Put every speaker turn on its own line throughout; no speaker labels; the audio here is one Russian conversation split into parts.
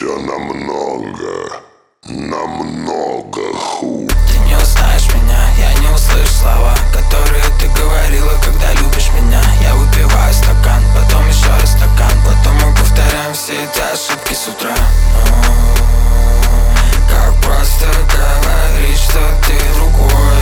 все намного хуже.
Ты не узнаешь меня, я не услышу слова, которые ты говорила, когда любишь меня. Я выпиваю стакан, потом еще раз стакан, потом мы повторяем все эти ошибки с утра. Как просто говорить, что ты другой.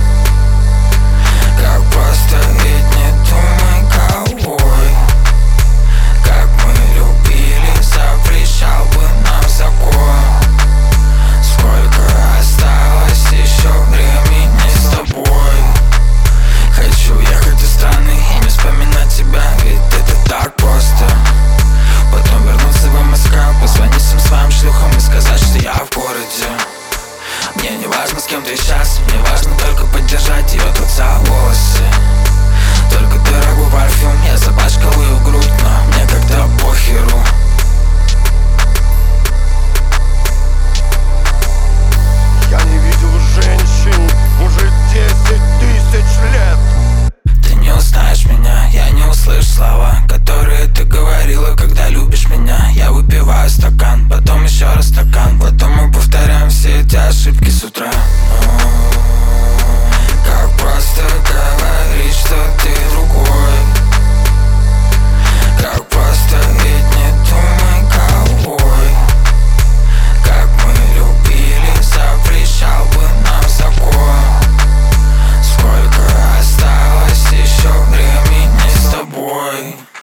Как просто, ведь не думай головой. Как мы любили, запрещал бы нам закон. Сколько осталось еще времени с тобой. Хочу ехать из страны и не вспоминать тебя, ведь это так просто. Потом вернуться в МСК, позвонить всем своим шлюхам и сказать, что я в городе. Мне не важно, с кем ты сейчас, мне важно только поддержать ее тут за волосы. Только дорогой парфюм, я запачкал ее грудь, но мне как-то похеру.
Я не видел женщин уже 10 тысяч лет.
Ты не узнаешь меня, я не услышу слова, которые ты говорила, когда любишь меня. Я выпиваю стакан, потом еще раз стакан, потом мы повторяем все эти ошибки